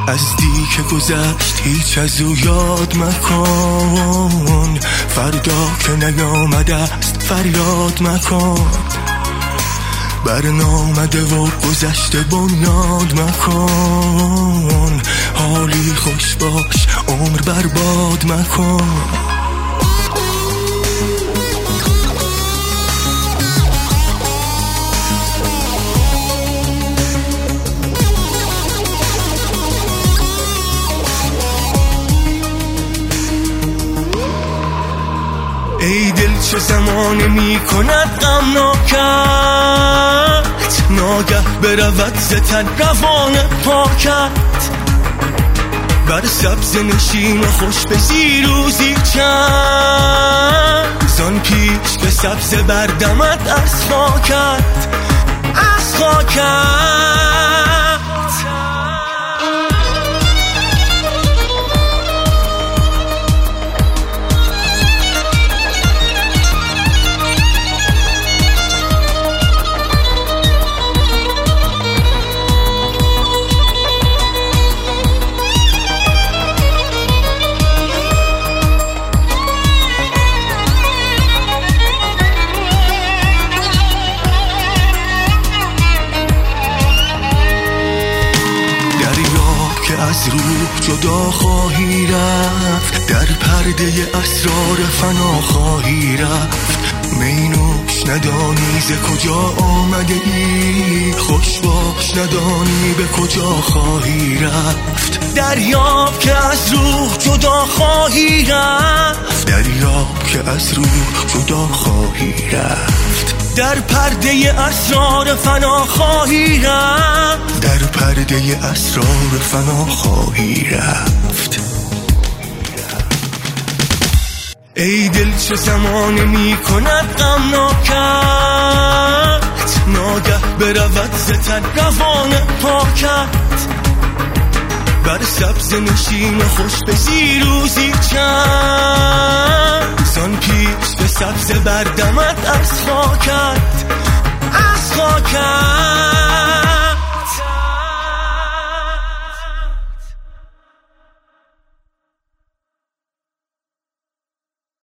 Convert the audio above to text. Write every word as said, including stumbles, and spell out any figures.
از دی که گذشت هیچ از او یاد مکن، فردا که نیامده است فریاد مکن. برنامده و گذشته بنیاد مکن، حالی خوش باش عمر برباد مکن. ای دل چه زمانه می کند غمناکت، ناگه برود ز تن روان پاکت. بر سبز نشین و خوش به زیروزی چند، زان پیش به سبز بردمد از خاکت، از خاکت. از روح جدا خواهی رفت، در پرده اسرار فنا خواهی رفت. مینوش ندانی ز کجا آمده ای، خوش باش ندانی به کجا خواهی رفت. دریاب که از روح جدا خواهی رفت، دریاب که از روح جدا خواهی رفت. در پرده اسرار فنا خواهی رفت، در پرده اسرار فنا خواهی رفت. ای دل چه زمانه می کند غمناکت، ناگه برود ز تن روان پاکت. بر سبز نشین و خوش به زیروزی چند، زان پیش به سبز بردمد از خاکت، از خاکت.